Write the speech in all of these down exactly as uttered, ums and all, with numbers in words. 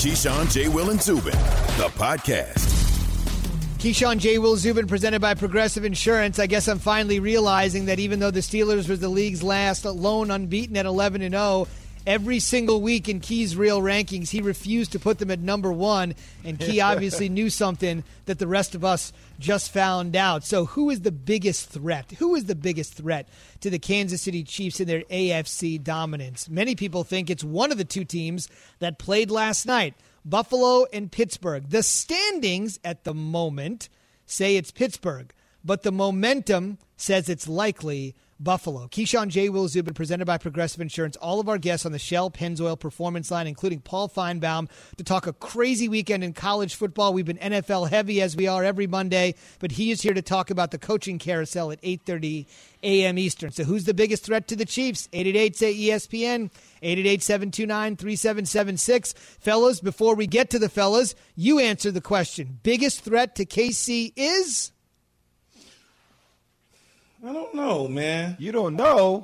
Keyshawn, J. Will, and Zubin, the podcast. Keyshawn, J. Will, Zubin, presented by Progressive Insurance. I guess I'm finally realizing that even though the Steelers was the league's last lone unbeaten at eleven and oh, every single week in Key's real rankings, he refused to put them at number one, and Key obviously knew something that the rest of us just found out. So who is the biggest threat? Who is the biggest threat to the Kansas City Chiefs in their A F C dominance? Many people think it's one of the two teams that played last night, Buffalo and Pittsburgh. The standings at the moment say it's Pittsburgh, but the momentum says it's likely Buffalo. Keyshawn, J. Will, Zubin, presented by Progressive Insurance. All of our guests on the Shell Pennzoil Performance Line, including Paul Feinbaum, to talk a crazy weekend in college football. We've been N F L heavy as we are every Monday, but he is here to talk about the coaching carousel at eight thirty a.m. Eastern. So who's the biggest threat to the Chiefs? eight eight eight, say E S P N, eight eight eight, seven two nine, three seven seven six. Fellas, before we get to the fellas, you answer the question. Biggest threat to K C is? I don't know, man. You don't know?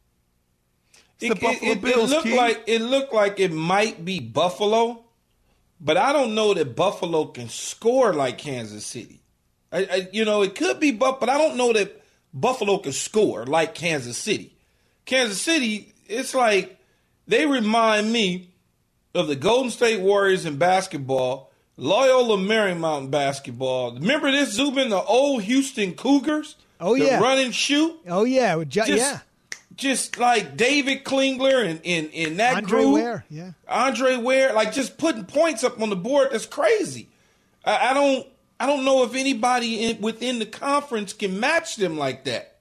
It's It, the Buffalo it, it, Bills, it looked Key. like it looked like it might be Buffalo, but I don't know that Buffalo can score like Kansas City. I, I, you know, it could be, but but I don't know that Buffalo can score like Kansas City. Kansas City, it's like they remind me of the Golden State Warriors in basketball, Loyola Marymount in basketball. Remember this, Zubin, the old Houston Cougars? Oh, the yeah. run and shoot? Oh, yeah. Ju- Just, yeah. Just like David Klingler and in, in that Andre group. Ware, yeah. Andre Ware, like just putting points up on the board. That's crazy. I, I don't I don't know if anybody in, within the conference can match them like that.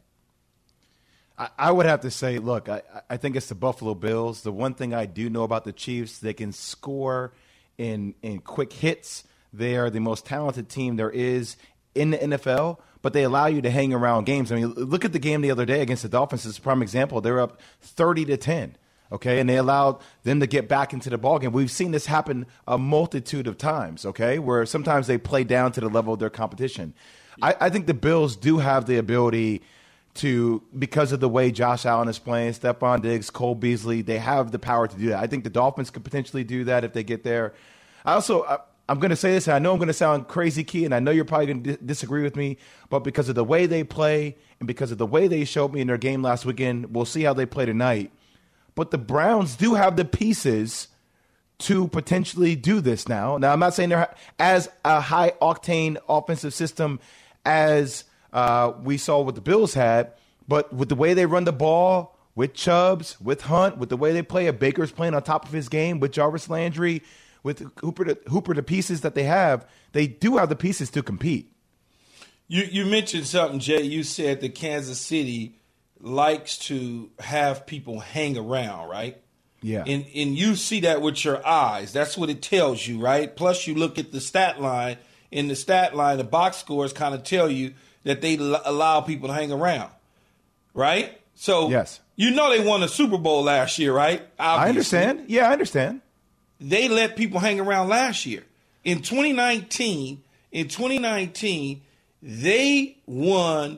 I, I would have to say, look, I, I think it's the Buffalo Bills. The one thing I do know about the Chiefs, they can score in in quick hits. They are the most talented team there is in the N F L, but they allow you to hang around games. I mean, look at the game the other day against the Dolphins. It's a prime example. They were up thirty to ten, okay, and they allowed them to get back into the ballgame. We've seen this happen a multitude of times, okay, where sometimes they play down to the level of their competition. I, I think the Bills do have the ability to, because of the way Josh Allen is playing, Stephon Diggs, Cole Beasley, they have the power to do that. I think the Dolphins could potentially do that if they get there. I also I, I'm going to say this, and I know I'm going to sound crazy, Key, and I know you're probably going to di- disagree with me, but because of the way they play and because of the way they showed me in their game last weekend, we'll see how they play tonight. But the Browns do have the pieces to potentially do this now. Now, I'm not saying they're as a high-octane offensive system as uh, we saw what the Bills had, but with the way they run the ball, with Chubbs, with Hunt, with the way they play, a Baker's playing on top of his game, with Jarvis Landry, with Hooper, the, Hooper, the pieces that they have, they do have the pieces to compete. You you mentioned something, Jay. You said that Kansas City likes to have people hang around, right? Yeah. And and you see that with your eyes. That's what it tells you, right? Plus, you look at the stat line. In the stat line, the box scores kind of tell you that they l- allow people to hang around, right? So yes. You know they won a Super Bowl last year, right? Obviously. I understand. Yeah, I understand. They let people hang around last year. In twenty nineteen, in twenty nineteen, they won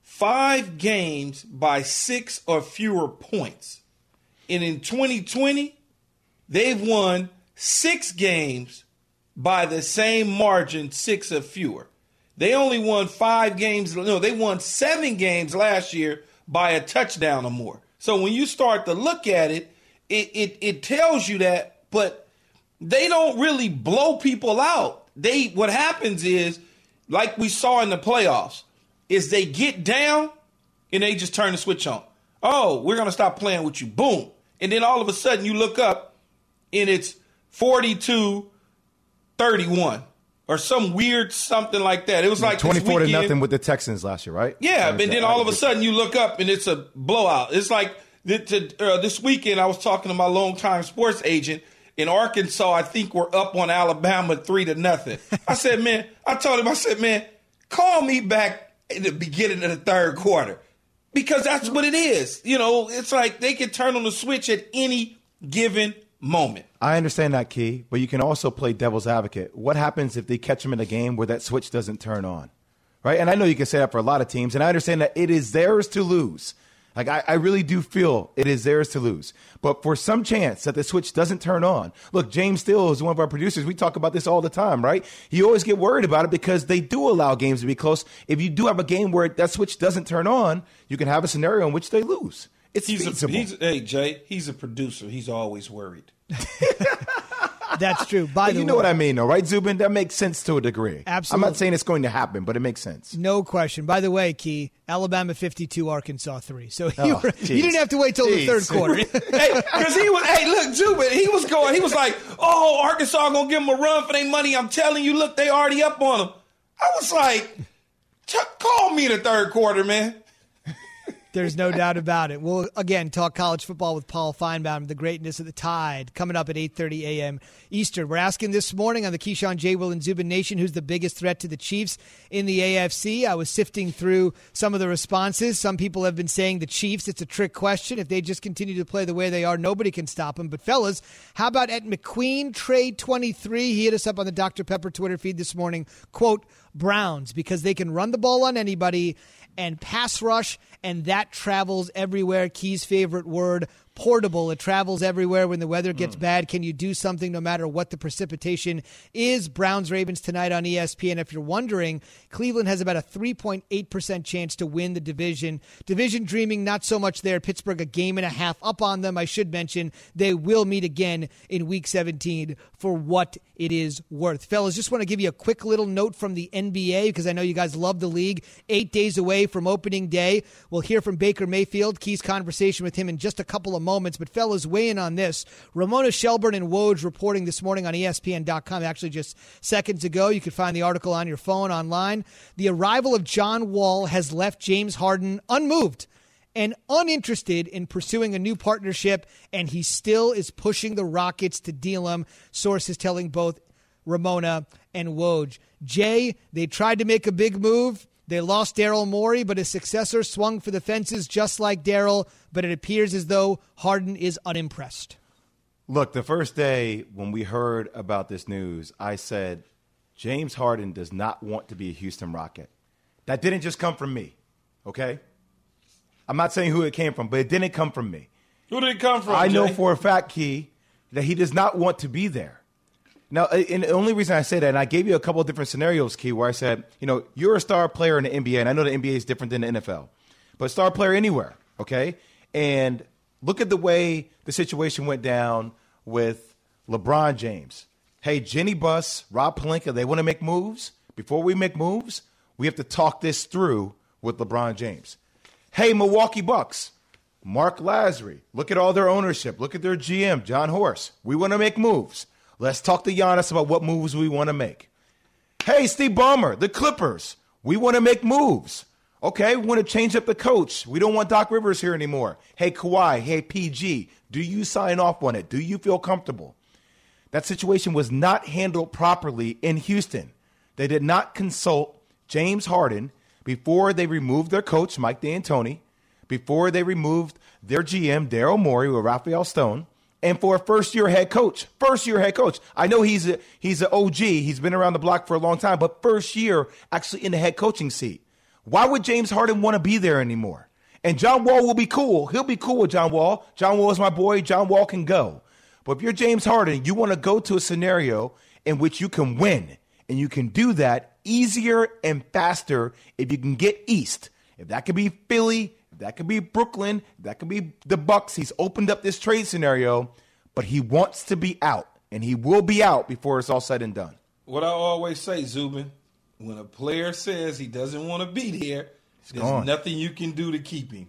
five games by six or fewer points. And in twenty twenty, they've won six games by the same margin, six or fewer. They only won five games. No, they won seven games last year by a touchdown or more. So when you start to look at it, it it, it tells you that, but they don't really blow people out. They what happens is, like we saw in the playoffs, is they get down and they just turn the switch on. Oh, we're going to stop playing with you. Boom. And then all of a sudden you look up and it's forty-two thirty-one or some weird something like that. It was like twenty-four to nothing with the Texans last year, right? Yeah, but then all of a sudden you look up and it's a blowout. It's like uh, this weekend I was talking to my longtime sports agent in Arkansas. I think we're up on Alabama three to nothing. I said, man, I told him, I said, man, call me back in the beginning of the third quarter because that's what it is. You know, it's like they can turn on the switch at any given moment. I understand that, Key, but you can also play devil's advocate. What happens if they catch them in a game where that switch doesn't turn on, right? And I know you can say that for a lot of teams, and I understand that it is theirs to lose. Like, I, I really do feel it is theirs to lose. But for some chance that the switch doesn't turn on, look, James Steele is one of our producers. We talk about this all the time, right? You always get worried about it because they do allow games to be close. If you do have a game where that switch doesn't turn on, you can have a scenario in which they lose. It's he's feasible. A, he's, hey, Jay, he's a producer. He's always worried. That's true. By the you know way, what I mean, though, right, Zubin? That makes sense to a degree. Absolutely. I'm not saying it's going to happen, but it makes sense. No question. By the way, Key, Alabama fifty-two, Arkansas three. So Oh, you, were, you didn't have to wait till Jeez. the third quarter. Hey, because he was, hey, look, Zubin, he was going, he was like, oh, Arkansas going to give them a run for their money. I'm telling you, look, they already up on them. I was like, call me the third quarter, man. There's no doubt about it. We'll, again, talk college football with Paul Feinbaum, the greatness of the Tide, coming up at eight thirty a.m. Eastern. We're asking this morning on the Keyshawn, J. Will, and Zubin Nation, who's the biggest threat to the Chiefs in the A F C. I was sifting through some of the responses. Some people have been saying the Chiefs, it's a trick question. If they just continue to play the way they are, nobody can stop them. But, fellas, how about at McQueen Trade twenty-three? He hit us up on the Doctor Pepper Twitter feed this morning. Quote, Browns, because they can run the ball on anybody and pass rush, and that travels everywhere. Key's favorite word, portable. It travels everywhere when the weather gets mm. bad. Can you do something no matter what the precipitation is? Browns-Ravens tonight on E S P N. If you're wondering, Cleveland has about a three point eight percent chance to win the division. Division dreaming, not so much there. Pittsburgh a game and a half up on them. I should mention they will meet again in Week seventeen for what it is worth. Fellas, just want to give you a quick little note from the N B A because I know you guys love the league. Eight days away from opening day. We'll hear from Baker Mayfield. Key's conversation with him in just a couple of moments. But fellas, weigh in on this. Ramona Shelburne and Woj reporting this morning on E S P N dot com, actually just seconds ago. You could find the article on your phone online. The arrival of John Wall has left James Harden unmoved and uninterested in pursuing a new partnership, and he still is pushing the Rockets to deal him, sources telling both Ramona and Woj. Jay, they tried to make a big move. They lost Daryl Morey, but his successor swung for the fences just like Daryl, but it appears as though Harden is unimpressed. Look, the first day when we heard about this news, I said, James Harden does not want to be a Houston Rocket. That didn't just come from me, okay? I'm not saying who it came from, but it didn't come from me. Who did it come from, I know Jay? for a fact, Key, that he does not want to be there. Now, and the only reason I say that, and I gave you a couple of different scenarios, Key, where I said, you know, you're a star player in the N B A, and I know the N B A is different than the N F L, but star player anywhere, okay? And look at the way the situation went down with LeBron James. Hey, Jenny Buss, Rob Pelinka, they want to make moves. Before we make moves, we have to talk this through with LeBron James. Hey, Milwaukee Bucks, Mark Lazary, look at all their ownership. Look at their G M, John Horst. We want to make moves. Let's talk to Giannis about what moves we want to make. Hey, Steve Ballmer, the Clippers, we want to make moves. Okay, we want to change up the coach. We don't want Doc Rivers here anymore. Hey, Kawhi, hey, P G, do you sign off on it? Do you feel comfortable? That situation was not handled properly in Houston. They did not consult James Harden before they removed their coach, Mike D'Antoni, before they removed their G M, Daryl Morey, with Raphael Stone, and for a first-year head coach. First-year head coach. I know he's a, he's an O G. He's been around the block for a long time, but first year actually in the head coaching seat. Why would James Harden want to be there anymore? And John Wall will be cool. He'll be cool with John Wall. John Wall is my boy. John Wall can go. But if you're James Harden, you want to go to a scenario in which you can win. And you can do that easier and faster if you can get east. If that could be Philly, if that could be Brooklyn, if that could be the Bucks. He's opened up this trade scenario, but he wants to be out. And he will be out before it's all said and done. What I always say, Zubin, when a player says he doesn't want to be there, He's there's gone. nothing you can do to keep him.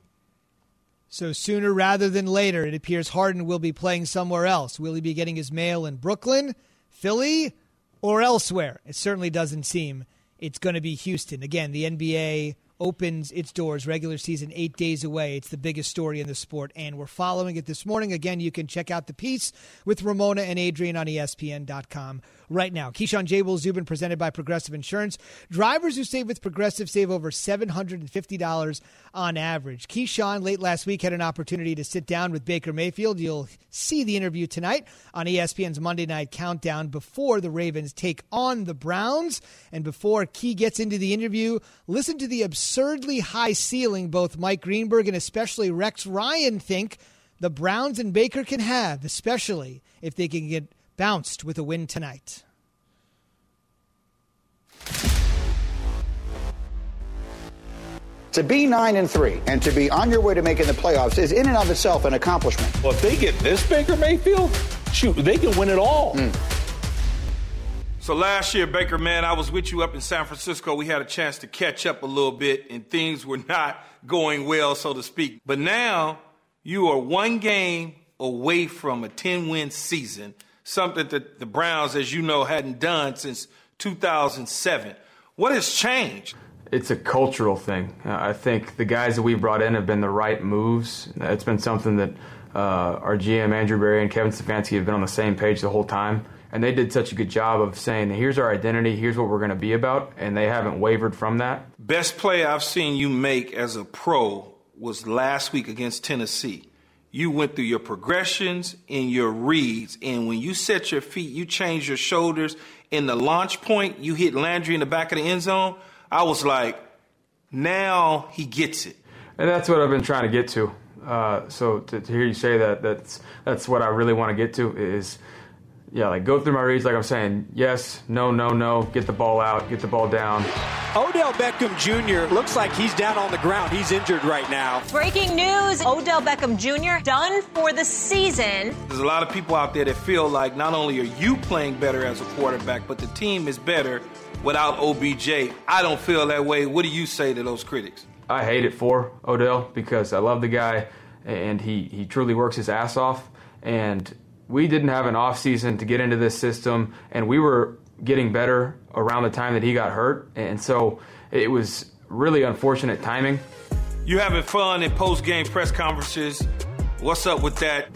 So sooner rather than later, it appears Harden will be playing somewhere else. Will he be getting his mail in Brooklyn, Philly, or elsewhere? It certainly doesn't seem it's going to be Houston. Again, the N B A opens its doors, regular season eight days away. It's the biggest story in the sport, and we're following it this morning. Again, you can check out the piece with Ramona and Adrian on E S P N dot com right now. Keyshawn, J. Will, Zubin, presented by Progressive Insurance. Drivers who save with Progressive save over seven hundred fifty dollars on average. Keyshawn, late last week, had an opportunity to sit down with Baker Mayfield. You'll see the interview tonight on E S P N's Monday Night Countdown before the Ravens take on the Browns. And before Key gets into the interview, listen to the absurd absurdly high ceiling both Mike Greenberg and especially Rex Ryan think the Browns and Baker can have, especially if they can get bounced with a win tonight? To be nine and three and to be on your way to making the playoffs is in and of itself an accomplishment. Well, if they get this Baker Mayfield, shoot, they can win it all. Mm. So last year, Baker, man, I was with you up in San Francisco. We had a chance to catch up a little bit, and things were not going well, so to speak. But now you are one game away from a ten-win season, something that the Browns, as you know, hadn't done since two thousand seven. What has changed? It's a cultural thing. Uh, I think the guys that we've brought in have been the right moves. It's been something that uh, our G M, Andrew Berry, and Kevin Stefanski have been on the same page the whole time. And they did such a good job of saying, here's our identity, here's what we're going to be about, and they haven't wavered from that. Best play I've seen you make as a pro was last week against Tennessee. You went through your progressions and your reads, and when you set your feet, you changed your shoulders. In the launch point, you hit Landry in the back of the end zone. I was like, now he gets it. And that's what I've been trying to get to. Uh, so to, to hear you say that, that's that's what I really want to get to is, yeah, like go through my reads like I'm saying, yes, no, no, no, get the ball out, get the ball down. Odell Beckham Junior looks like he's down on the ground. He's injured right now. Breaking news, Odell Beckham Junior done for the season. There's a lot of people out there that feel like not only are you playing better as a quarterback, but the team is better without O B J. I don't feel that way. What do you say to those critics? I hate it for Odell because I love the guy, and he, he truly works his ass off. And we didn't have an off season to get into this system, and we were getting better around the time that he got hurt. And so it was really unfortunate timing. You having fun in post-game press conferences. What's up with that?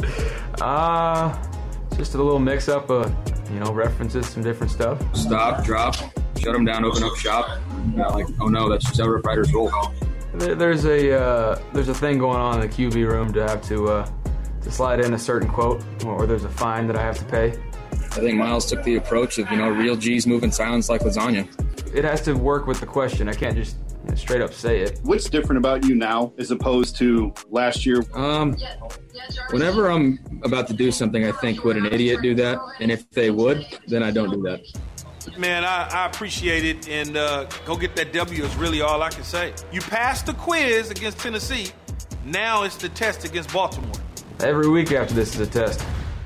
Uh, just a little mix-up of, you know, references, some different stuff. Stop, drop, shut them down, open up shop. Not like, oh no, that's just how Rough Riders roll. There, there's a uh, there's a thing going on in the Q B room to have to uh, to slide in a certain quote, or there's a fine that I have to pay. I think Miles took the approach of, you know, real G's moving silence like lasagna. It has to work with the question. I can't just, you know, straight up say it. What's different about you now as opposed to last year? Um, whenever I'm about to do something, I think, would an idiot do that? And if they would, then I don't do that. Man, I, I appreciate it, and uh, go get that W is really all I can say. You passed the quiz against Tennessee. Now it's the test against Baltimore. Every week after this is a test.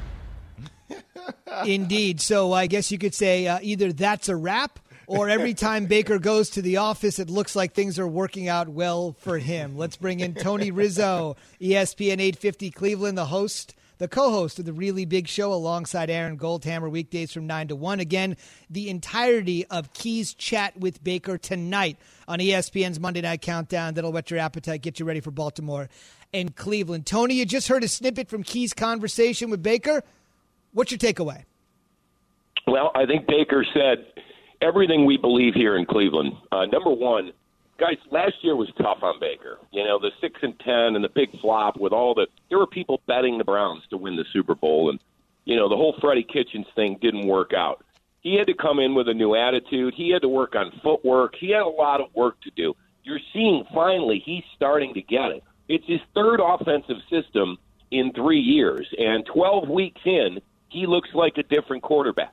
Indeed. So I guess you could say uh, either that's a wrap, or every time Baker goes to the office, it looks like things are working out well for him. Let's bring in Tony Rizzo, E S P N eight fifty Cleveland, the host, the co-host of the Really Big Show alongside Aaron Goldhammer, weekdays from nine to one. Again, the entirety of Key's chat with Baker tonight on E S P N's Monday Night Countdown. That'll whet your appetite, get you ready for Baltimore and Cleveland. Tony, you just heard a snippet from Key's conversation with Baker. What's your takeaway? Well, I think Baker said everything we believe here in Cleveland. Uh, number one, guys, last year was tough on Baker. You know, the six and ten and the big flop with all the – there were people betting the Browns to win the Super Bowl. And, you know, the whole Freddie Kitchens thing didn't work out. He had to come in with a new attitude. He had to work on footwork. He had a lot of work to do. You're seeing finally he's starting to get it. It's his third offensive system in three years. And twelve weeks in, he looks like a different quarterback.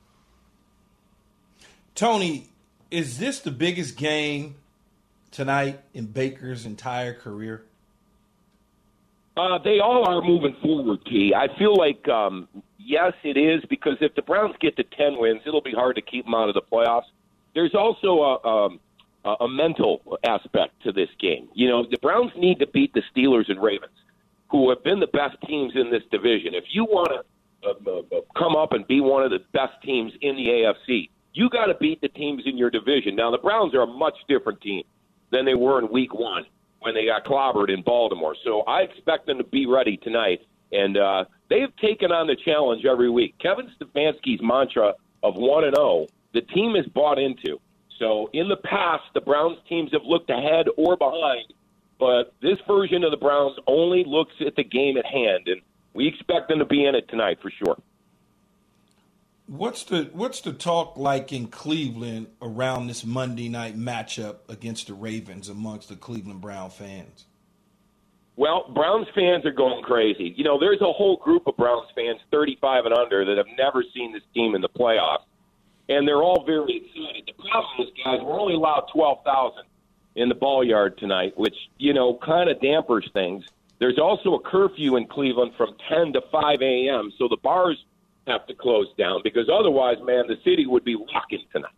Tony, is this the biggest game tonight in Baker's entire career? Uh, they all are moving forward, Key. I feel like, um, yes, it is, because if the Browns get to ten wins, it'll be hard to keep them out of the playoffs. There's also a, um, a mental aspect to this game. You know, the Browns need to beat the Steelers and Ravens, who have been the best teams in this division. If you want to uh, uh, come up and be one of the best teams in the A F C, you got to beat the teams in your division. Now, the Browns are a much different team than they were in week one when they got clobbered in Baltimore. So I expect them to be ready tonight. And uh, they've taken on the challenge every week. Kevin Stefanski's mantra of one and oh, the team is bought into. So in the past, the Browns teams have looked ahead or behind, but this version of the Browns only looks at the game at hand, and we expect them to be in it tonight for sure. What's the what's the talk like in Cleveland around this Monday night matchup against the Ravens amongst the Cleveland Brown fans? Well, Browns fans are going crazy. You know, there's a whole group of Browns fans, thirty-five and under, that have never seen this team in the playoffs, and they're all very excited. The problem is, guys, we're only allowed twelve thousand in the ball yard tonight, which, you know, kind of dampers things. There's also a curfew in Cleveland from ten to five a.m., so the bars have to close down because otherwise, man, the city would be rocking tonight.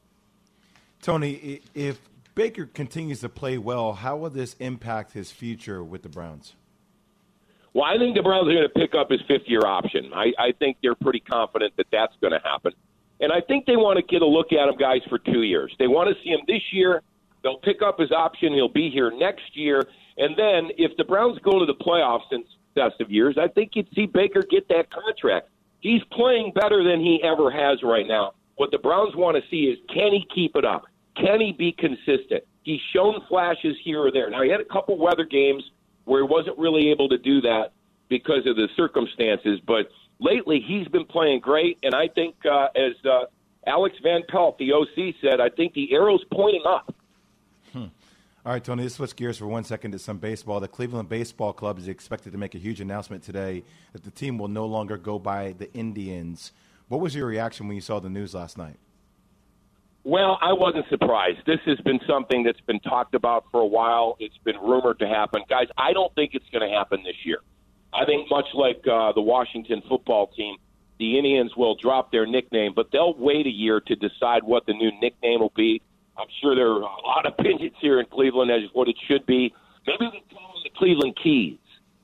Tony, if Baker continues to play well, how will this impact his future with the Browns? Well, I think the Browns are going to pick up his fifth-year option. I, I think they're pretty confident that that's going to happen. And I think they want to get a look at him, guys, for two years. They want to see him this year. They'll pick up his option. He'll be here next year. And then if the Browns go to the playoffs in successive years, I think you'd see Baker get that contract. He's playing better than he ever has right now. What the Browns want to see is, can he keep it up? Can he be consistent? He's shown flashes here or there. Now, he had a couple weather games where he wasn't really able to do that because of the circumstances, but lately he's been playing great, and I think, uh, as uh, Alex Van Pelt, the O C, said, I think the arrow's pointing up. Hmm. All right, Tony, let's switch gears for one second to some baseball. The Cleveland Baseball Club is expected to make a huge announcement today that the team will no longer go by the Indians. What was your reaction when you saw the news last night? Well, I wasn't surprised. This has been something that's been talked about for a while. It's been rumored to happen. Guys, I don't think it's going to happen this year. I think much like uh, the Washington football team, the Indians will drop their nickname, but they'll wait a year to decide what the new nickname will be. I'm sure there are a lot of opinions here in Cleveland as what it should be. Maybe we call them the Cleveland Keys.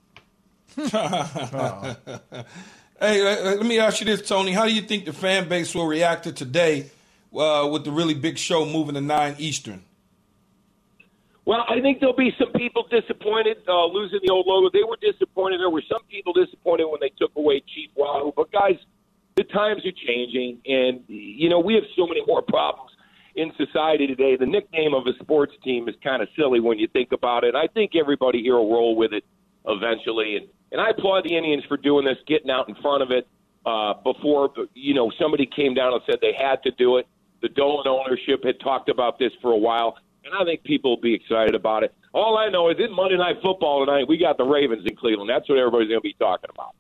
Hey, let me ask you this, Tony. How do you think the fan base will react to today uh, with the really big show moving to nine Eastern? Well, I think there'll be some people disappointed uh, losing the old logo. They were disappointed. There were some people disappointed when they took away Chief Wahoo. But, guys, the times are changing, and, you know, we have so many more problems in society today. The nickname of a sports team is kind of silly when you think about it. I think everybody here will roll with it eventually. And, and I applaud the Indians for doing this, getting out in front of it uh, before, you know, somebody came down and said they had to do it. The Dolan ownership had talked about this for a while, and I think people will be excited about it. All I know is in Monday Night Football tonight, we got the Ravens in Cleveland. That's what everybody's going to be talking about.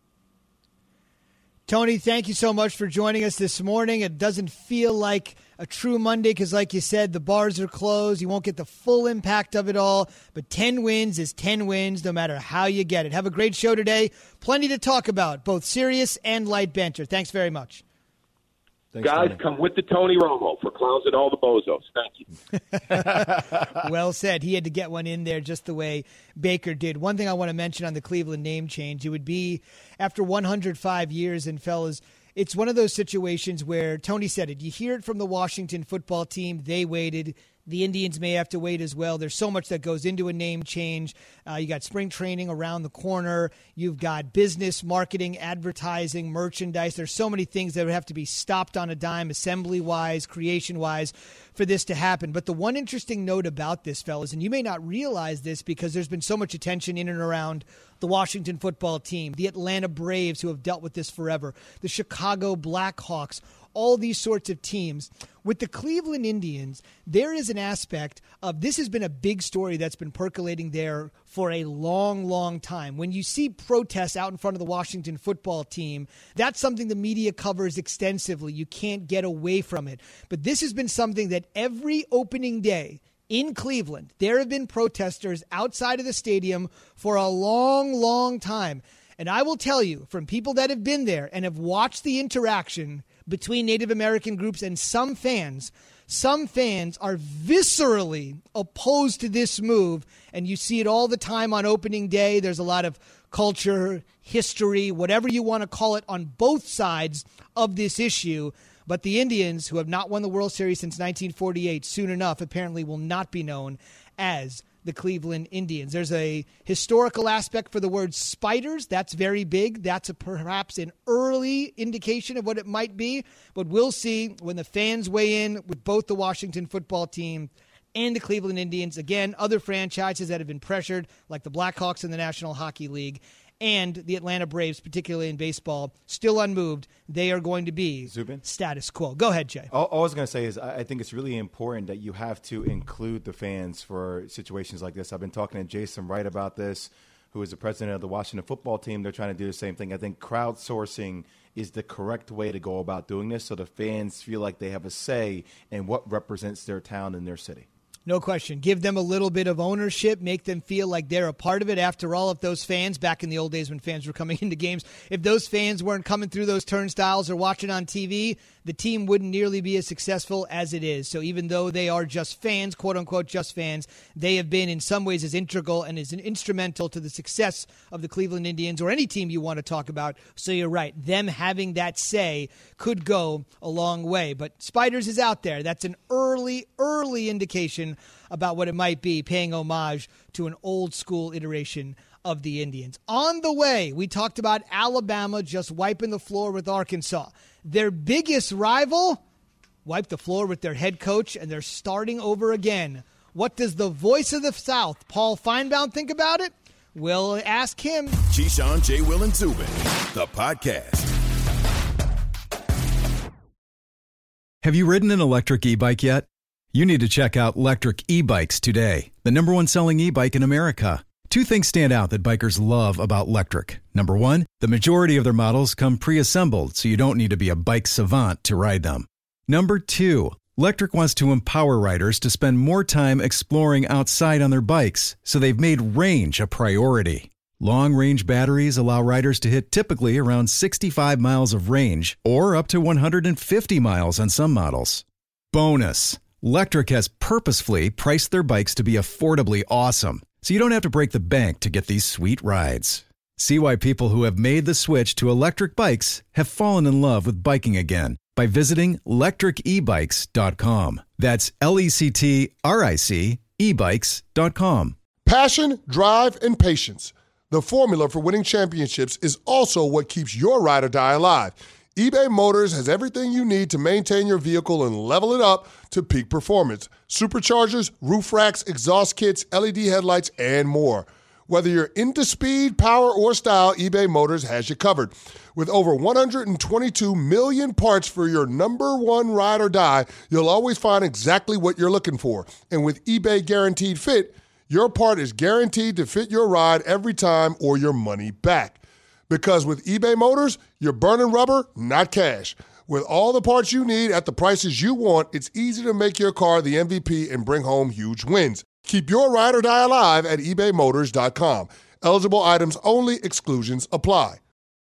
Tony, thank you so much for joining us this morning. It doesn't feel like a true Monday because, like you said, the bars are closed. You won't get the full impact of it all. But ten wins is ten wins no matter how you get it. Have a great show today. Plenty to talk about, both serious and light banter. Thanks very much. Thanks, Guys, Tony. Come with the Tony Romo for clowns and all the bozos. Thank you. Well said. He had to get one in there just the way Baker did. One thing I want to mention on the Cleveland name change, it would be after one hundred five years, and fellas, it's one of those situations where Tony said it. You hear it from the Washington football team. They waited. The Indians may have to wait as well. There's so much that goes into a name change. Uh, you got spring training around the corner. You've got business, marketing, advertising, merchandise. There's so many things that would have to be stopped on a dime, assembly-wise, creation-wise, for this to happen. But the one interesting note about this, fellas, and you may not realize this because there's been so much attention in and around the Washington football team, the Atlanta Braves, who have dealt with this forever, the Chicago Blackhawks, all these sorts of teams. With the Cleveland Indians, there is an aspect of this has been a big story that's been percolating there for a long, long time. When you see protests out in front of the Washington football team, that's something the media covers extensively. You can't get away from it. But this has been something that every opening day in Cleveland, there have been protesters outside of the stadium for a long, long time. And I will tell you, from people that have been there and have watched the interaction between Native American groups and some fans, some fans are viscerally opposed to this move, and you see it all the time on opening day. There's a lot of culture, history, whatever you want to call it, on both sides of this issue. But the Indians, who have not won the World Series since nineteen forty-eight, soon enough apparently will not be known as the Cleveland Indians. There's a historical aspect for the word spiders. That's very big. That's a, perhaps an early indication of what it might be. But we'll see when the fans weigh in with both the Washington football team and the Cleveland Indians. Again, other franchises that have been pressured, like the Blackhawks in the National Hockey League and the Atlanta Braves, particularly in baseball, still unmoved. They are going to be Zubin? status quo. Go ahead, Jay. All, all I was going to say is I think it's really important that you have to include the fans for situations like this. I've been talking to Jason Wright about this, who is the president of the Washington football team. They're trying to do the same thing. I think crowdsourcing is the correct way to go about doing this so the fans feel like they have a say in what represents their town and their city. No question. Give them a little bit of ownership. Make them feel like they're a part of it. After all, if those fans, back in the old days when fans were coming into games, if those fans weren't coming through those turnstiles or watching on T V, the team wouldn't nearly be as successful as it is. So even though they are just fans, quote-unquote just fans, they have been in some ways as integral and as an instrumental to the success of the Cleveland Indians or any team you want to talk about. So you're right. Them having that say could go a long way. But Spiders is out there. That's an early, early indication about what it might be, paying homage to an old-school iteration of the Indians. On the way, we talked about Alabama just wiping the floor with Arkansas. Their biggest rival wiped the floor with their head coach, and they're starting over again. What does the voice of the South, Paul Feinbaum, think about it? We'll ask him. Keyshawn, J. Will, and Zubin, the podcast. Have you ridden an electric e-bike yet? You need to check out Lectric E-Bikes today, the number one selling e-bike in America. Two things stand out that bikers love about Lectric. Number one, the majority of their models come pre-assembled, so you don't need to be a bike savant to ride them. Number two, Lectric wants to empower riders to spend more time exploring outside on their bikes, so they've made range a priority. Long-range batteries allow riders to hit typically around sixty-five miles of range, or up to one hundred fifty miles on some models. Bonus! Lectric has purposefully priced their bikes to be affordably awesome, so you don't have to break the bank to get these sweet rides. See why people who have made the switch to electric bikes have fallen in love with biking again by visiting lectric e bikes dot com. That's L E C T R I C e bikes dot com. Passion, drive, and patience. The formula for winning championships is also what keeps your ride or die alive. eBay Motors has everything you need to maintain your vehicle and level it up to peak performance. Superchargers, roof racks, exhaust kits, L E D headlights, and more. Whether you're into speed, power, or style, eBay Motors has you covered. With over one hundred twenty-two million parts for your number one ride or die, you'll always find exactly what you're looking for. And with eBay Guaranteed Fit, your part is guaranteed to fit your ride every time or your money back. Because with eBay Motors, you're burning rubber, not cash. With all the parts you need at the prices you want, it's easy to make your car the M V P and bring home huge wins. Keep your ride or die alive at ebay motors dot com. Eligible items only. Exclusions apply.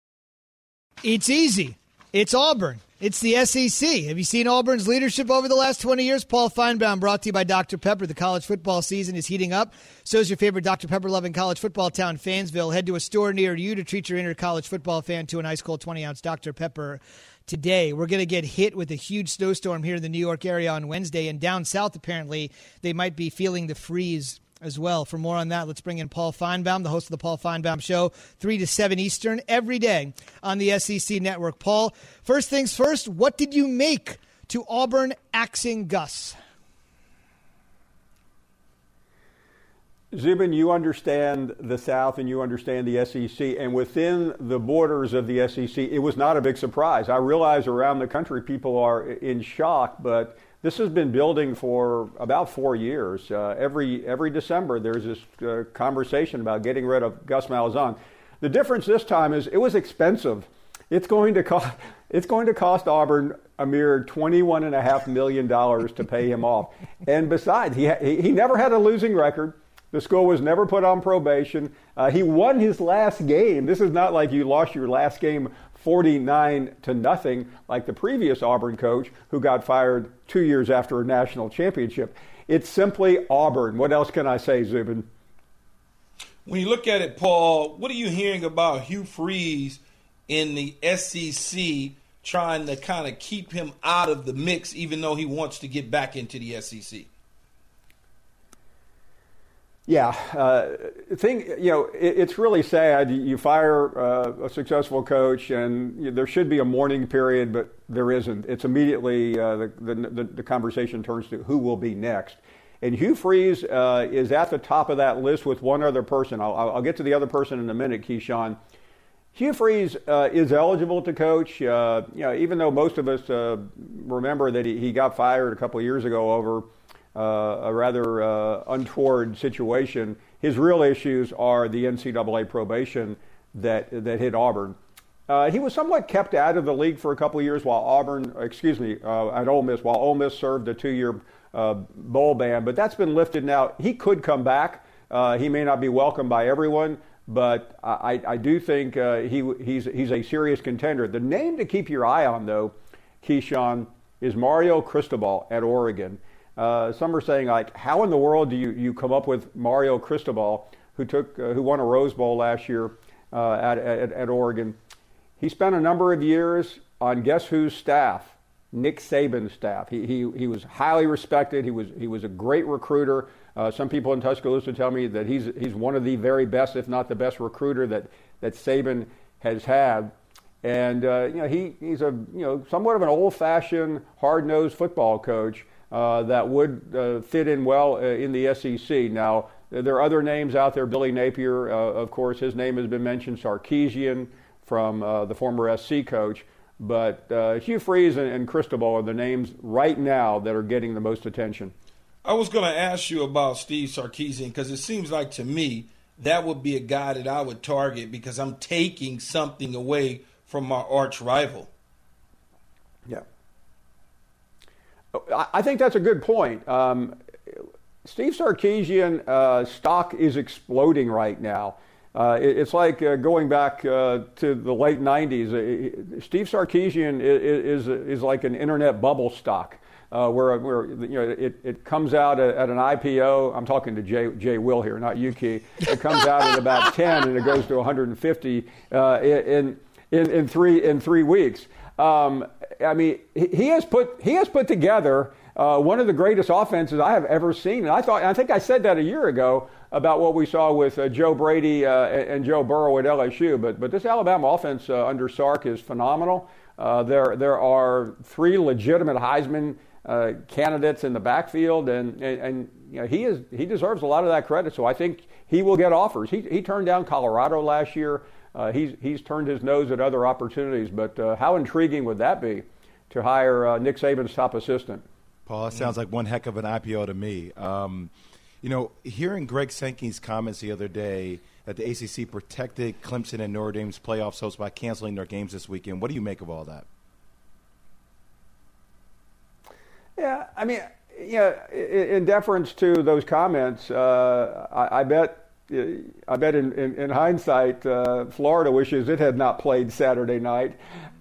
It's easy. It's Auburn. It's the S E C. Have you seen Auburn's leadership over the last twenty years? Paul Feinbaum, brought to you by Doctor Pepper. The college football season is heating up. So is your favorite Doctor Pepper-loving college football town, Fansville. Head to a store near you to treat your inner college football fan to an ice-cold twenty-ounce Doctor Pepper today. We're going to get hit with a huge snowstorm here in the New York area on Wednesday, and down south, apparently, they might be feeling the freeze as well. For more on that, let's bring in Paul Feinbaum, the host of the Paul Feinbaum Show, three to seven Eastern, every day on the S E C Network. Paul, first things first, what did you make to Auburn axing Gus? Zubin, you understand the South and you understand the S E C, and within the borders of the S E C, it was not a big surprise. I realize around the country people are in shock, but this has been building for about four years. Uh, every every December, there's this uh, conversation about getting rid of Gus Malzahn. The difference this time is it was expensive. It's going to cost it's going to cost Auburn a mere twenty-one and a half million dollars to pay him off. And besides, he ha- he never had a losing record. The school was never put on probation. Uh, he won his last game. This is not like you lost your last game forty-nine to nothing like the previous Auburn coach who got fired two years after a national championship. It's simply Auburn. What else can I say, Zubin? When you look at it, Paul, what are you hearing about Hugh Freeze in the S E C trying to kind of keep him out of the mix even though he wants to get back into the S E C? Yeah, uh, thing you know, it, it's really sad. You fire uh, a successful coach, and you know, there should be a mourning period, but there isn't. It's immediately uh, the, the the conversation turns to who will be next. And Hugh Freeze uh, is at the top of that list with one other person. I'll, I'll get to the other person in a minute, Keyshawn. Hugh Freeze uh, is eligible to coach. Uh, you know, even though most of us uh, remember that he, he got fired a couple of years ago over uh, a rather uh, untoward situation, his real issues are the N C double A probation that that hit Auburn. Uh, he was somewhat kept out of the league for a couple of years while Auburn, excuse me, uh, at Ole Miss, while Ole Miss served a two-year uh, bowl ban. But that's been lifted now. He could come back. Uh, he may not be welcomed by everyone, but I, I do think uh, he he's he's a serious contender. The name to keep your eye on, though, Keyshawn, is Mario Cristobal at Oregon. Uh, some are saying, like, how in the world do you, you come up with Mario Cristobal, who took uh, who won a Rose Bowl last year uh, at, at at Oregon? He spent a number of years on guess whose staff? Nick Saban's staff. He he he was highly respected. He was he was a great recruiter. Uh, some people in Tuscaloosa tell me that he's he's one of the very best, if not the best recruiter that that Saban has had. And uh, you know he he's a you know somewhat of an old-fashioned, hard-nosed football coach uh, that would uh, fit in well uh, in the S E C. Now there are other names out there. Billy Napier, uh, of course, his name has been mentioned. Sarkisian, from uh, the former S C coach, but uh, Hugh Freeze and, and Cristobal are the names right now that are getting the most attention. I was going to ask you about Steve Sarkisian because it seems like to me that would be a guy that I would target because I'm taking something away from my arch rival. Yeah. I think that's a good point. Um, Steve Sarkisian uh, stock is exploding right now. Uh, it, it's like uh, going back uh, to the late nineties. Uh, Steve Sarkisian is, is is like an internet bubble stock, uh, where where you know it, it comes out at, at an I P O. I'm talking to Jay Jay Will here, not you, Key. It comes out at about ten and it goes to one hundred fifty uh, in in in three in three weeks. Um, I mean, he, he has put he has put together uh, one of the greatest offenses I have ever seen, and I thought I think I said that a year ago about what we saw with uh, Joe Brady uh, and Joe Burrow at L S U. But but this Alabama offense uh, under Sark is phenomenal. Uh, there there are three legitimate Heisman uh, candidates in the backfield, and and, and you know, he is he deserves a lot of that credit. So I think he will get offers. He he turned down Colorado last year. Uh, he's he's turned his nose at other opportunities. But uh, how intriguing would that be to hire uh, Nick Saban's top assistant? Paul, that sounds like one heck of an I P O to me. Um, You know, hearing Greg Sankey's comments the other day that the A C C protected Clemson and Notre Dame's playoff hopes by canceling their games this weekend, what do you make of all that? Yeah, I mean, yeah, in deference to those comments, uh, I, I bet, I bet in, in, in hindsight, uh, Florida wishes it had not played Saturday night.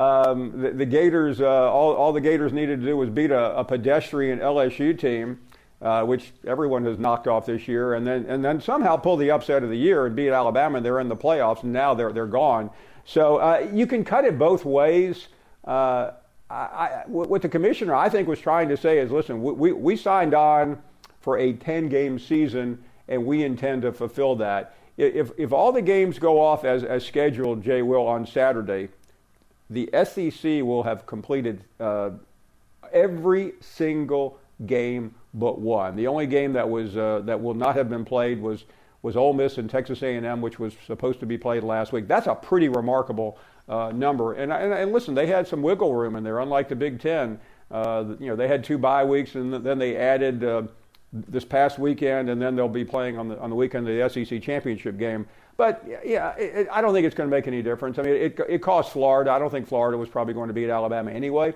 Um, the, the Gators, uh, all, all the Gators needed to do was beat a, a pedestrian L S U team. Uh, which everyone has knocked off this year, and then and then somehow pull the upset of the year and beat Alabama, and they're in the playoffs, and now they're they're gone. So uh, you can cut it both ways. Uh, I, I, what the commissioner, I think, was trying to say is, listen, we, we signed on for a ten-game season, and we intend to fulfill that. If if all the games go off as, as scheduled, Jay Will, on Saturday, the S E C will have completed uh, every single game but one. The only game that was uh, that will not have been played was was Ole Miss and Texas A and M, which was supposed to be played last week. That's a pretty remarkable uh, number. And, and and listen, they had some wiggle room in there, unlike the Big Ten. Uh, you know, they had two bye weeks, and then they added uh, this past weekend, and then they'll be playing on the on the weekend of the S E C championship game. But yeah, it, it, I don't think it's going to make any difference. I mean, it it cost Florida. I don't think Florida was probably going to beat Alabama anyway.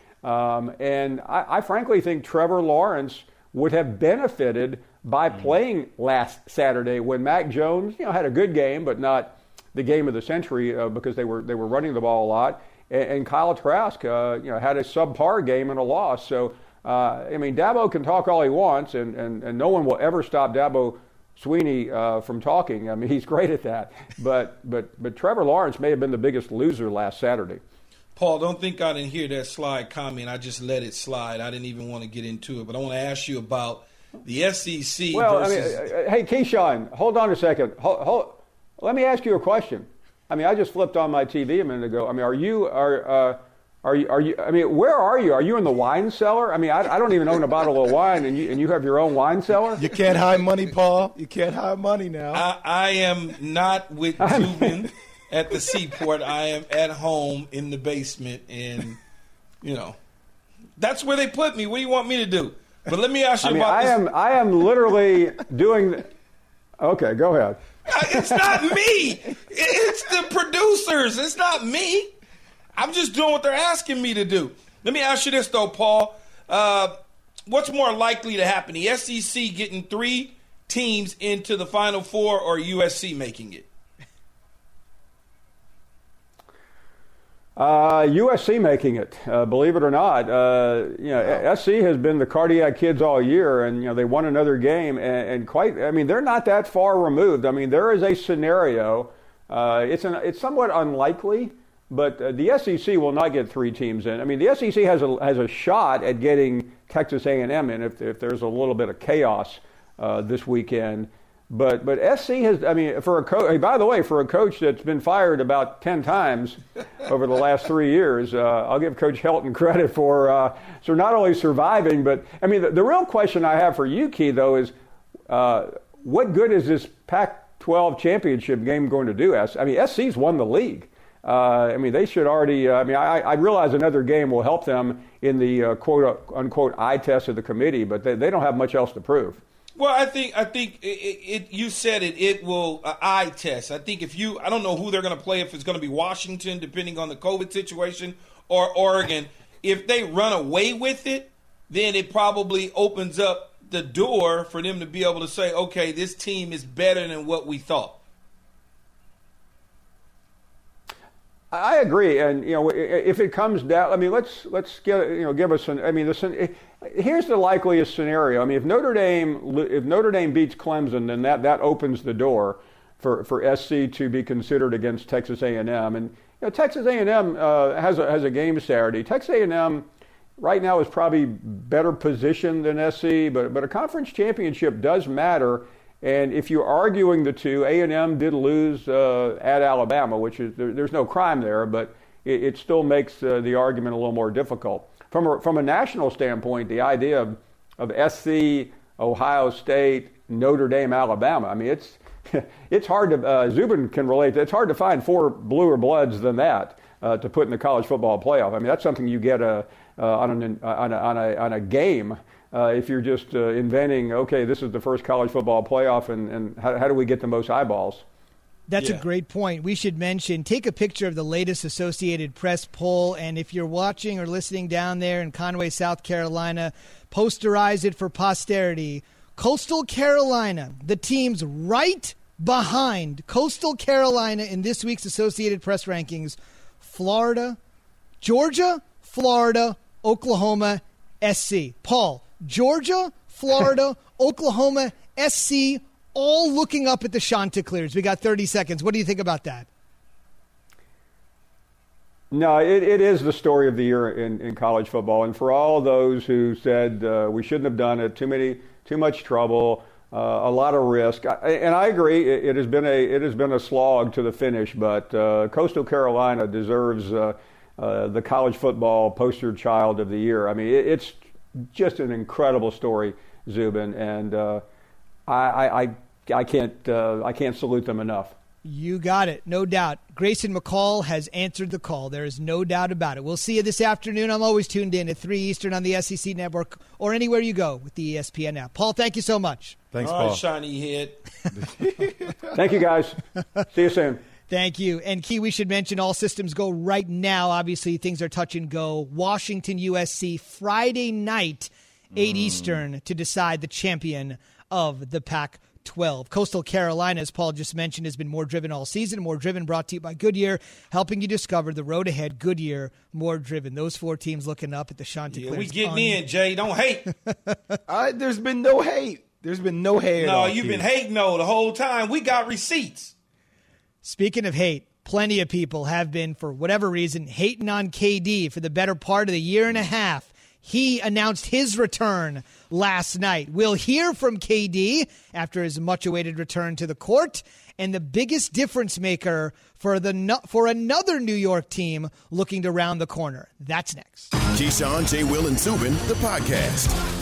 Um, and I, I frankly think Trevor Lawrence would have benefited by playing last Saturday when Mac Jones, you know, had a good game, but not the game of the century uh, because they were they were running the ball a lot, and, and Kyle Trask, uh, you know, had a subpar game and a loss. So uh, I mean, Dabo can talk all he wants, and, and, and no one will ever stop Dabo Sweeney uh, from talking. I mean, he's great at that. But but but Trevor Lawrence may have been the biggest loser last Saturday. Paul, don't think I didn't hear that slide comment. I just let it slide. I didn't even want to get into it. But I want to ask you about the S E C well, versus... I mean, hey, Keyshawn, hold on a second. Hold, hold, let me ask you a question. I mean, I just flipped on my T V a minute ago. I mean, are you are uh, Are you? Are you? I mean, where are you? Are you in the wine cellar? I mean, I, I don't even own a bottle of wine, and you and you have your own wine cellar. You can't hide money, Paul. You can't hide money now. I, I am not with Zubin at the seaport. I am at home in the basement, and you know, that's where they put me. What do you want me to do? But let me ask you I mean, about I this. am. I am literally doing. Okay, go ahead. It's not me. It's the producers. It's not me. I'm just doing what they're asking me to do. Let me ask you this, though, Paul. Uh, what's more likely to happen? The S E C getting three teams into the Final Four or U S C making it? Uh, U S C making it, uh, believe it or not. Uh, you know, wow. S C has been the cardiac kids all year, and you know they won another game, and, and quite. I mean, they're not that far removed. I mean, there is a scenario. Uh, it's an, it's somewhat unlikely. But uh, the S E C will not get three teams in. I mean, the S E C has a has a shot at getting Texas A and M in if if there's a little bit of chaos uh, this weekend. But but S C has. I mean, for a coach. By the way, for a coach that's been fired about ten times over the last three years, uh, I'll give Coach Helton credit for uh, so not only surviving, but I mean, the, the real question I have for you, Key, though, is uh, what good is this Pac twelve championship game going to do? I mean, S C's won the league. Uh, I mean, they should already. Uh, I mean, I, I realize another game will help them in the uh, quote unquote eye test of the committee, but they, they don't have much else to prove. Well, I think I think it, it you said it. It will uh, eye test. I think if you, I don't know who they're going to play. If it's going to be Washington, depending on the COVID situation, or Oregon. If they run away with it, then it probably opens up the door for them to be able to say, okay, this team is better than what we thought. I agree, and you know, if it comes down, I mean, let's let's get you know, give us an. I mean, the, here's the likeliest scenario. I mean, if Notre Dame if Notre Dame beats Clemson, then that, that opens the door for, for S C to be considered against Texas A and M. And you know, Texas A and M uh, has a has a game Saturday. Texas A and M right now is probably better positioned than S C, but but a conference championship does matter. And if you're arguing the two, A and M did lose uh, at Alabama, which is there, there's no crime there, but it, it still makes uh, the argument a little more difficult. From a, from a national standpoint, the idea of, of S C, Ohio State, Notre Dame, Alabama, I mean, it's it's hard to, uh, Zubin can relate, it's hard to find four bluer bloods than that uh, to put in the college football playoff. I mean, that's something you get uh, uh, on, an, on, a, on, a, on a game. Uh, if you're just uh, inventing, okay, this is the first college football playoff, and, and how, how do we get the most eyeballs? That's yeah. a great point. We should mention, take a picture of the latest Associated Press poll, and if you're watching or listening down there in Conway, South Carolina, posterize it for posterity. Coastal Carolina, the teams right behind Coastal Carolina in this week's Associated Press rankings, Florida, Georgia, Florida, Oklahoma, S C. Paul, Georgia, Florida, Oklahoma, S C, all looking up at the Chanticleers. We got thirty seconds. What do you think about that? No, it, it is the story of the year in, in college football. And for all those who said uh, we shouldn't have done it, too many, too much trouble, uh, a lot of risk. I, and I agree, it, it has been a it has been a slog to the finish. But uh, Coastal Carolina deserves uh, uh, the college football poster child of the year. I mean, it, it's just an incredible story, Zubin, and uh, I, I I can't uh, I can't salute them enough. You got it, no doubt. Grayson McCall has answered the call. There is no doubt about it. We'll see you this afternoon. I'm always tuned in at three Eastern on the S E C Network or anywhere you go with the E S P N app. Paul, thank you so much. Thanks, All Paul. right, shiny head. Thank you, guys. See you soon. Thank you. And, Key, we should mention all systems go right now. Obviously, things are touch and go. Washington, U S C, Friday night, eight mm. Eastern, to decide the champion of the Pac twelve. Coastal Carolina, as Paul just mentioned, has been more driven all season. More Driven brought to you by Goodyear, helping you discover the road ahead. Goodyear, More Driven. Those four teams looking up at the Chanticleers. Yeah, we getting un- in, Jay. Don't hate. uh, there's been no hate. There's been no hate. No, you've been hating, though, the whole time. We got receipts. Speaking of hate, plenty of people have been, for whatever reason, hating on K D for the better part of the year and a half. He announced his return last night. We'll hear from K D after his much-awaited return to the court and the biggest difference maker for the for another New York team looking to round the corner. That's next. Keyshawn, J. Will, and Zubin, the podcast.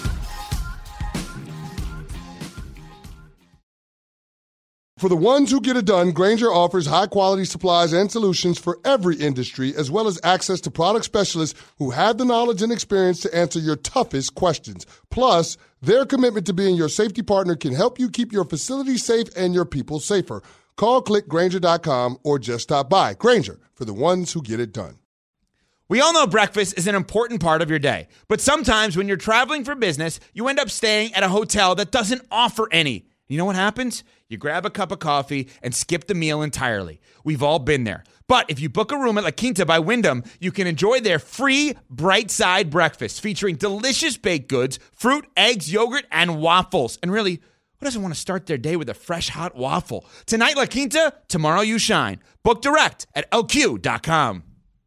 For the ones who get it done, Grainger offers high-quality supplies and solutions for every industry, as well as access to product specialists who have the knowledge and experience to answer your toughest questions. Plus, their commitment to being your safety partner can help you keep your facility safe and your people safer. Call, click Grainger dot com, or just stop by. Grainger, for the ones who get it done. We all know breakfast is an important part of your day, but sometimes when you're traveling for business, you end up staying at a hotel that doesn't offer any. You know what happens? You grab a cup of coffee and skip the meal entirely. We've all been there. But if you book a room at La Quinta by Wyndham, you can enjoy their free Bright Side breakfast featuring delicious baked goods, fruit, eggs, yogurt, and waffles. And really, who doesn't want to start their day with a fresh, hot waffle? Tonight, La Quinta, tomorrow you shine. Book direct at L Q dot com.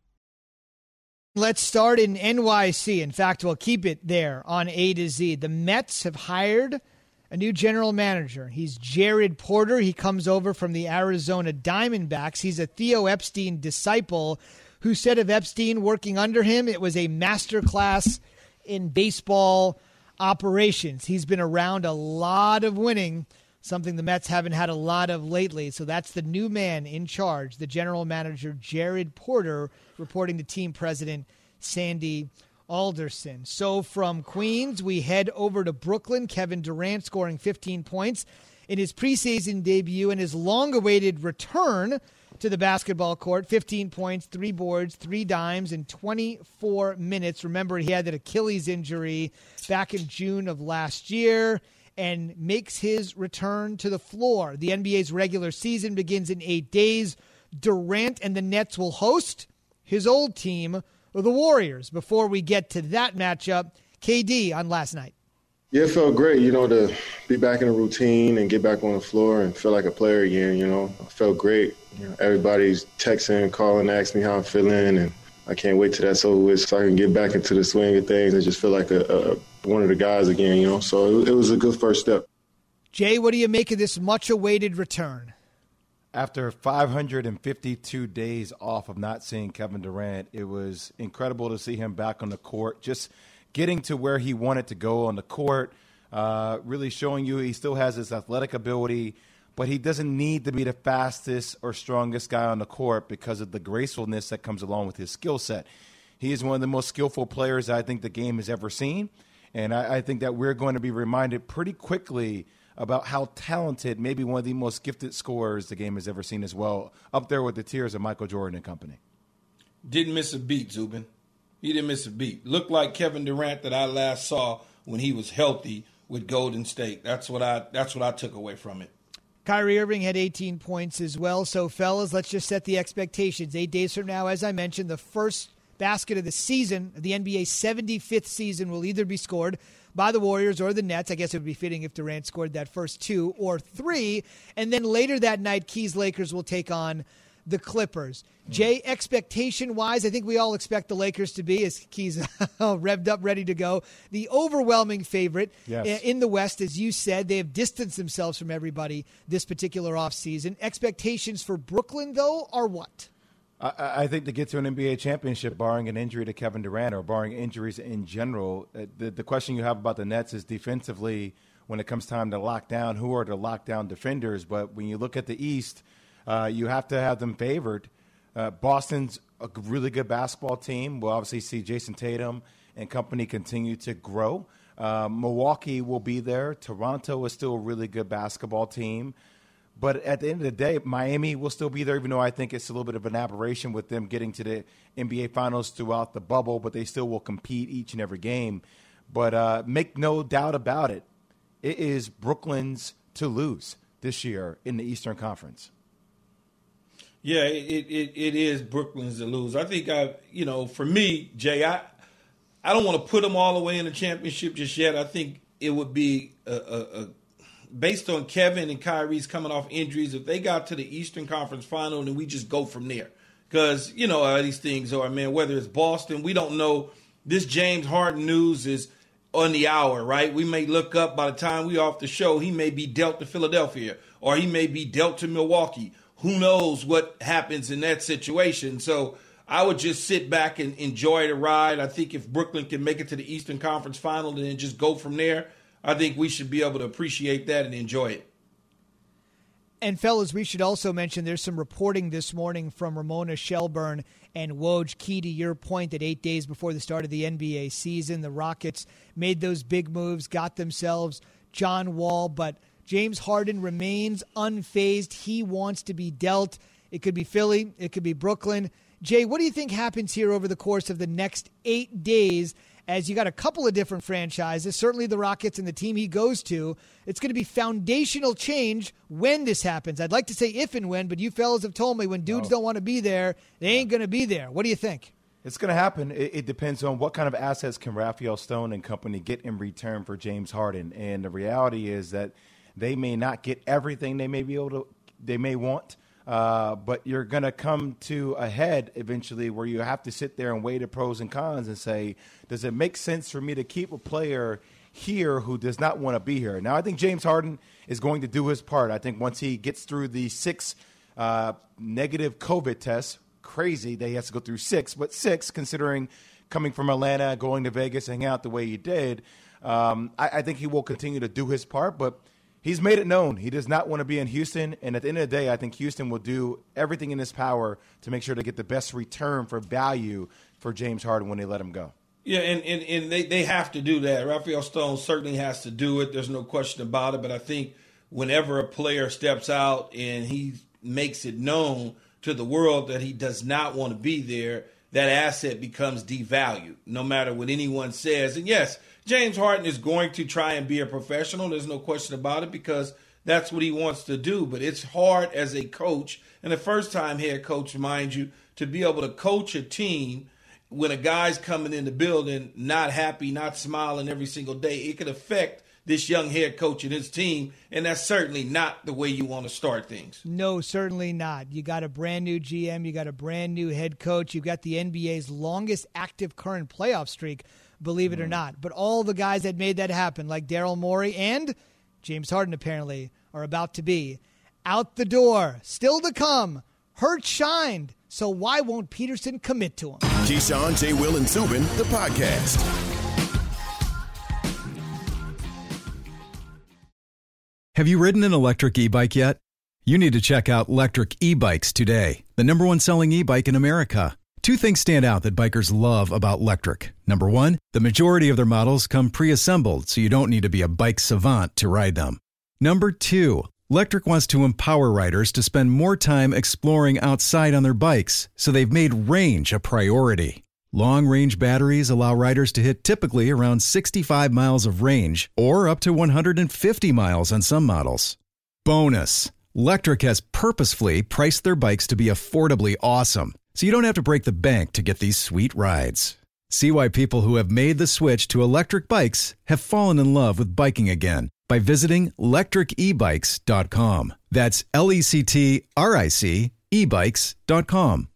Let's start in N Y C. In fact, we'll keep it there on A to Z. The Mets have hired a new general manager. He's Jared Porter. He comes over from the Arizona Diamondbacks. He's a Theo Epstein disciple who said of Epstein working under him, it was a masterclass in baseball operations. He's been around a lot of winning, something the Mets haven't had a lot of lately. So that's the new man in charge, the general manager, Jared Porter, reporting to team president Sandy Alderson. So from Queens, we head over to Brooklyn. Kevin Durant scoring fifteen points in his preseason debut and his long-awaited return to the basketball court. fifteen points, three boards, three dimes in twenty-four minutes. Remember, he had that Achilles injury back in June of last year and makes his return to the floor. The N B A's regular season begins in eight days. Durant and the Nets will host his old team, the Warriors. Before we get to that matchup, K D on last night. Yeah, it felt great, you know, to be back in a routine and get back on the floor and feel like a player again, you know. I felt great. You know, everybody's texting, calling, asking me how I'm feeling, and I can't wait till that's over with so I can get back into the swing of things and just feel like a, a one of the guys again, you know. So it, it was a good first step. Jay, what do you make of this much-awaited return? After five hundred fifty-two days off of not seeing Kevin Durant, it was incredible to see him back on the court, just getting to where he wanted to go on the court, uh, really showing you he still has his athletic ability, but he doesn't need to be the fastest or strongest guy on the court because of the gracefulness that comes along with his skill set. He is one of the most skillful players I think the game has ever seen, and I, I think that we're going to be reminded pretty quickly about how talented, maybe one of the most gifted scorers the game has ever seen as well, up there with the tiers of Michael Jordan and company. Didn't miss a beat, Zubin. He didn't miss a beat. Looked like Kevin Durant that I last saw when he was healthy with Golden State. That's what I that's what I took away from it. Kyrie Irving had eighteen points as well. So, fellas, let's just set the expectations. Eight days from now, as I mentioned, the first basket of the season, the N B A's seventy-fifth season, will either be scored by the Warriors or the Nets. I guess it would be fitting if Durant scored that first two or three. And then later that night, Keys Lakers will take on the Clippers. Mm. Jay, expectation-wise, I think we all expect the Lakers to be, as Keys revved up, ready to go, the overwhelming favorite yes. in the West. As you said, they have distanced themselves from everybody this particular offseason. Expectations for Brooklyn, though, are what? I, I think to get to an N B A championship, barring an injury to Kevin Durant or barring injuries in general, the, the question you have about the Nets is defensively, when it comes time to lock down, who are the lockdown defenders? But when you look at the East, uh, you have to have them favored. Uh, Boston's a really good basketball team. We'll obviously see Jason Tatum and company continue to grow. Uh, Milwaukee will be there. Toronto is still a really good basketball team. But at the end of the day, Miami will still be there, even though I think it's a little bit of an aberration with them getting to the N B A Finals throughout the bubble, but they still will compete each and every game. But uh, make no doubt about it, it is Brooklyn's to lose this year in the Eastern Conference. Yeah, it, it, it is Brooklyn's to lose. I think, I, you know, for me, Jay, I, I don't want to put them all the way in the championship just yet. I think it would be a, a, a based on Kevin and Kyrie's coming off injuries, if they got to the Eastern Conference Final, then we just go from there. Because, you know how these things are, man, whether it's Boston, we don't know. This James Harden news is on the hour, right? We may look up by the time we off the show, he may be dealt to Philadelphia. or he may be dealt to Milwaukee. Who knows what happens in that situation? So I would just sit back and enjoy the ride. I think if Brooklyn can make it to the Eastern Conference Final and then just go from there, I think we should be able to appreciate that and enjoy it. And, fellas, we should also mention there's some reporting this morning from Ramona Shelburne and Woj, key to your point that eight days before the start of the N B A season, the Rockets made those big moves, got themselves John Wall, but James Harden remains unfazed. He wants to be dealt. It could be Philly. It could be Brooklyn. Jay, what do you think happens here over the course of the next eight days as you got a couple of different franchises, certainly the Rockets and the team he goes to? It's going to be foundational change when this happens. I'd like to say if and when, but you fellas have told me when dudes No. don't want to be there, they ain't going to be there. What do you think? It's going to happen. It, it depends on what kind of assets can Raphael Stone and company get in return for James Harden. And the reality is that they may not get everything they may be able to, they may want. Uh, but you're going to come to a head eventually where you have to sit there and weigh the pros and cons and say, does it make sense for me to keep a player here who does not want to be here? Now, I think James Harden is going to do his part. I think once he gets through the six uh, negative COVID tests, crazy that he has to go through six, but six considering coming from Atlanta, going to Vegas, hanging out the way he did, um, I, I think he will continue to do his part, but he's made it known he does not want to be in Houston, and at the end of the day, I think Houston will do everything in his power to make sure to get the best return for value for James Harden when they let him go. Yeah, and, and, and they, they have to do that. Raphael Stone certainly has to do it. There's no question about it, but I think whenever a player steps out and he makes it known to the world that he does not want to be there, that asset becomes devalued, no matter what anyone says. And yes, James Harden is going to try and be a professional. There's no question about it because that's what he wants to do. But it's hard as a coach, and a first-time head coach, mind you, to be able to coach a team when a guy's coming in the building not happy, not smiling every single day. It could affect this young head coach and his team, and that's certainly not the way you want to start things. No, certainly not. You got a brand new G M. You got a brand new head coach. You've got the N B A's longest active current playoff streak, believe it or not. But all the guys that made that happen, like Daryl Morey and James Harden apparently, are about to be out the door. Still to come. Hurt shined. So why won't Peterson commit to him? Keyshawn, J. Will, and Zubin, the podcast. Have you ridden an electric e-bike yet? You need to check out Lectric E-Bikes today, the number one selling e-bike in America. Two things stand out that bikers love about Lectric. Number one, the majority of their models come pre-assembled, so you don't need to be a bike savant to ride them. Number two, Lectric wants to empower riders to spend more time exploring outside on their bikes, so they've made range a priority. Long-range batteries allow riders to hit typically around sixty-five miles of range, or up to one hundred fifty miles on some models. Bonus, Lectric has purposefully priced their bikes to be affordably awesome, so you don't have to break the bank to get these sweet rides. See why people who have made the switch to electric bikes have fallen in love with biking again by visiting lectric e bikes dot com. That's L E C T R I C e bikes dot com.